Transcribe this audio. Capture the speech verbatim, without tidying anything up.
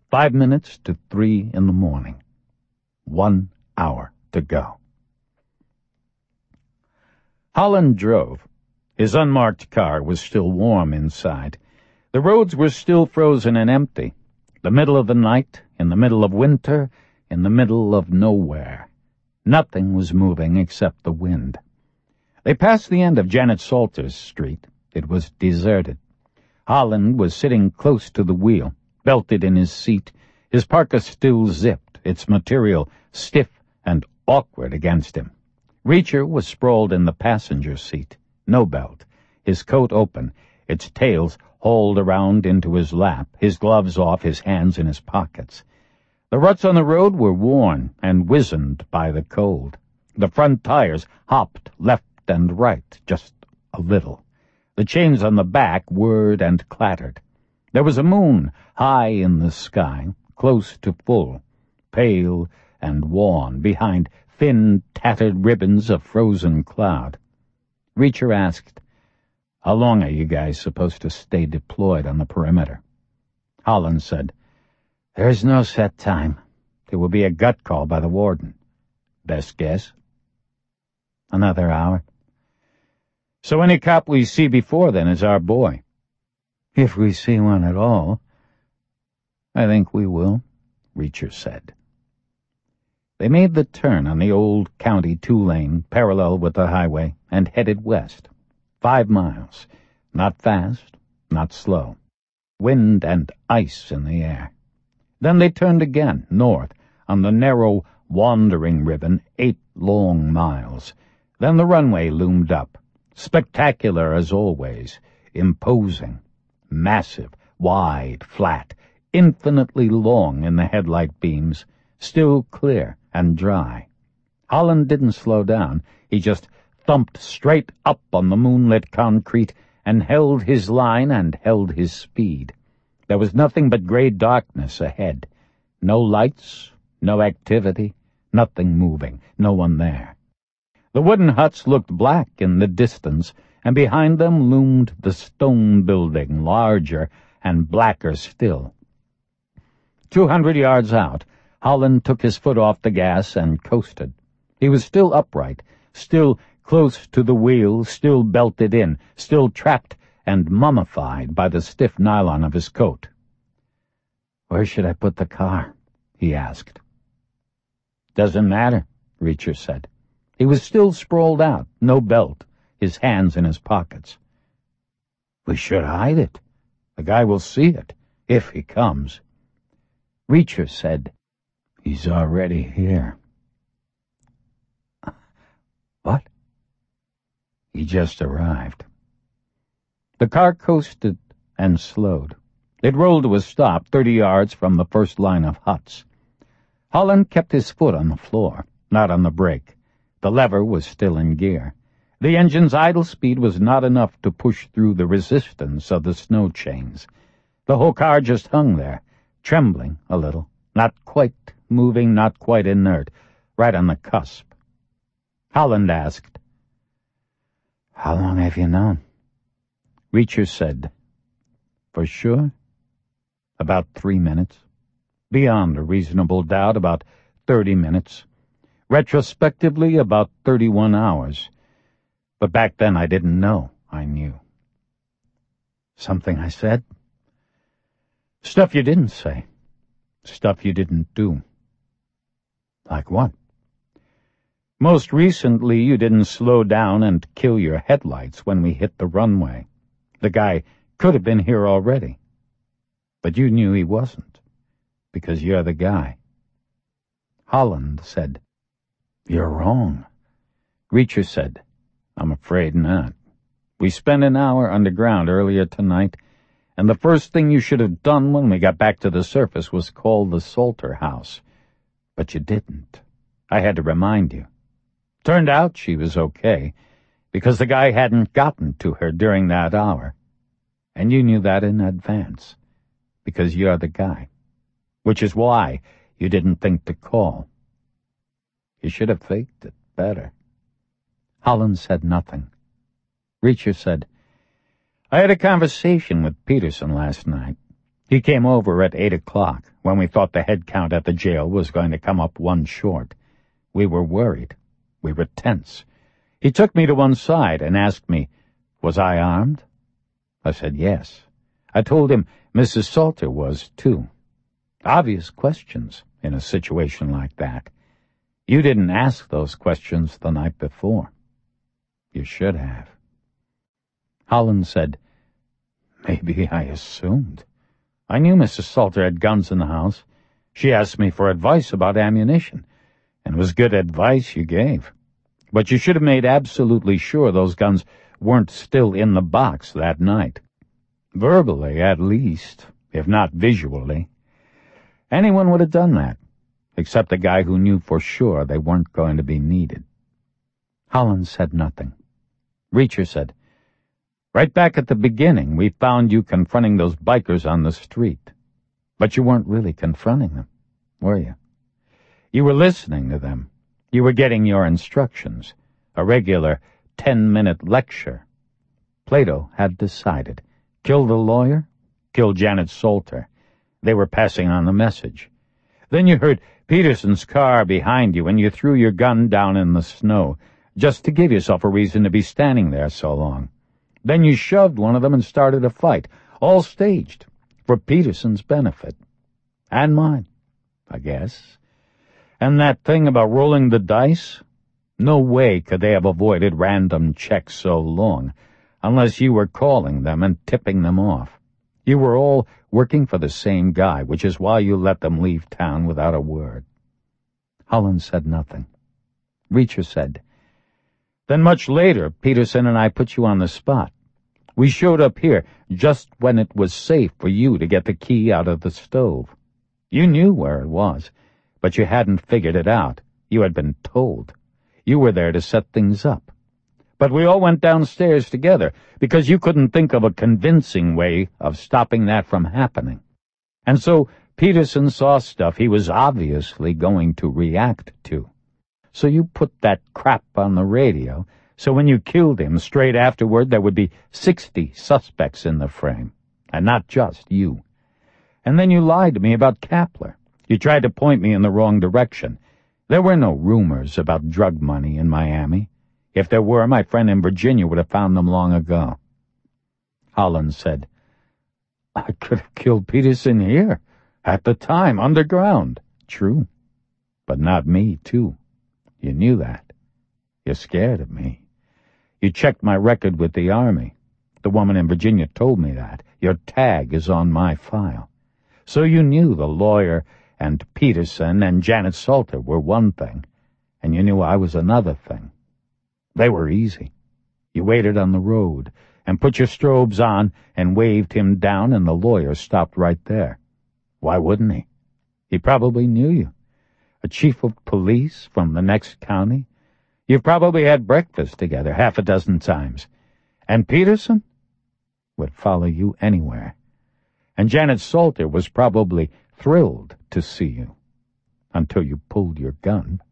Five minutes to three in the morning. One hour to go. Holland drove. His unmarked car was still warm inside. The roads were still frozen and empty. The middle of the night, in the middle of winter, in the middle of nowhere. Nothing was moving except the wind. They passed the end of Janet Salter's street. It was deserted. Holland was sitting close to the wheel, belted in his seat, his parka still zipped, its material stiff and awkward against him. Reacher was sprawled in the passenger seat, no belt, his coat open, its tails hauled around into his lap, his gloves off, his hands in his pockets. The ruts on the road were worn and wizened by the cold. The front tires hopped left and right, just a little. The chains on the back whirred and clattered. There was a moon high in the sky, close to full, pale and wan behind thin, tattered ribbons of frozen cloud. Reacher asked, "How long are you guys supposed to stay deployed on the perimeter?" Holland said, "There's no set time. There will be a gut call by the warden." "Best guess?" "Another hour." "So any cop we see before then is our boy?" "If we see one at all." "I think we will," Reacher said. They made the turn on the old county two-lane, parallel with the highway, and headed west. Five miles. Not fast, not slow. Wind and ice in the air. Then they turned again, north, on the narrow, wandering ribbon, eight long miles. Then the runway loomed up, spectacular as always, imposing, massive, wide, flat, infinitely long in the headlight beams, still clear and dry. Holland didn't slow down. He just thumped straight up on the moonlit concrete and held his line and held his speed. There was nothing but gray darkness ahead. No lights, no activity, nothing moving, no one there. The wooden huts looked black in the distance, and behind them loomed the stone building, larger and blacker still. Two hundred yards out, Holland took his foot off the gas and coasted. He was still upright, still close to the wheel, still belted in, still trapped and mummified by the stiff nylon of his coat. "Where should I put the car?" he asked. "Doesn't matter," Reacher said. He was still sprawled out, no belt, his hands in his pockets. "We should hide it. The guy will see it, if he comes." Reacher said, "He's already here." "What?" "He just arrived." The car coasted and slowed. It rolled to a stop thirty yards from the first line of huts. Holland kept his foot on the floor, not on the brake. The lever was still in gear. The engine's idle speed was not enough to push through the resistance of the snow chains. The whole car just hung there, trembling a little, not quite moving, not quite inert, right on the cusp. Holland asked, "How long have you known?" Reacher said, "For sure? About three minutes. Beyond a reasonable doubt, about thirty minutes. Retrospectively, about thirty-one hours. But back then I didn't know I knew." "Something I said?" "Stuff you didn't say. Stuff you didn't do." "Like what?" "Most recently you didn't slow down and kill your headlights when we hit the runway. The guy could have been here already. But you knew he wasn't, because you're the guy." Holland said, "You're wrong." Reacher said, "I'm afraid not. We spent an hour underground earlier tonight, and the first thing you should have done when we got back to the surface was call the Salter house. But you didn't. I had to remind you. Turned out she was okay, because the guy hadn't gotten to her during that hour. And you knew that in advance, because you're the guy. Which is why you didn't think to call. You should have faked it better." Holland said nothing. Reacher said, "I had a conversation with Peterson last night. He came over at eight o'clock, when we thought the head count at the jail was going to come up one short. We were worried. We were tense. He took me to one side and asked me, was I armed? I said yes. I told him Missus Salter was, too. Obvious questions in a situation like that. You didn't ask those questions the night before. You should have. Holland said, maybe I assumed. I knew Missus Salter had guns in the house. She asked me for advice about ammunition, and it was good advice you gave. But you should have made absolutely sure those guns weren't still in the box that night. Verbally, at least, if not visually. Anyone would have done that, except the guy who knew for sure they weren't going to be needed. Holland said nothing. Reacher said, right back at the beginning, we found you confronting those bikers on the street. But you weren't really confronting them, were you? You were listening to them. You were getting your instructions, a regular ten-minute lecture. Plato had decided. Kill the lawyer, kill Janet Salter. They were passing on the message. Then you heard Peterson's car behind you, and you threw your gun down in the snow, just to give yourself a reason to be standing there so long. Then you shoved one of them and started a fight, all staged, for Peterson's benefit. And mine, I guess. And that thing about rolling the dice? No way could they have avoided random checks so long, unless you were calling them and tipping them off. You were all working for the same guy, which is why you let them leave town without a word. Holland said nothing. Reacher said, then much later, Peterson and I put you on the spot. We showed up here just when it was safe for you to get the key out of the stove. You knew where it was, but you hadn't figured it out. You had been told. You were there to set things up. But we all went downstairs together, because you couldn't think of a convincing way of stopping that from happening. And so Peterson saw stuff he was obviously going to react to. So you put that crap on the radio, so when you killed him straight afterward there would be sixty suspects in the frame, and not just you. And then you lied to me about Kapler. You tried to point me in the wrong direction. There were no rumors about drug money in Miami. If there were, my friend in Virginia would have found them long ago. Holland said, I could have killed Peterson here, at the time, underground. True, but not me, too. You knew that. You're scared of me. You checked my record with the Army. The woman in Virginia told me that. Your tag is on my file. So you knew the lawyer and Peterson and Janet Salter were one thing, and you knew I was another thing. They were easy. You waited on the road and put your strobes on and waved him down, and the lawyer stopped right there. Why wouldn't he? He probably knew you. A chief of police from the next county. You've probably had breakfast together half a dozen times. And Peterson would follow you anywhere. And Janet Salter was probably thrilled to see you. Until you pulled your gun.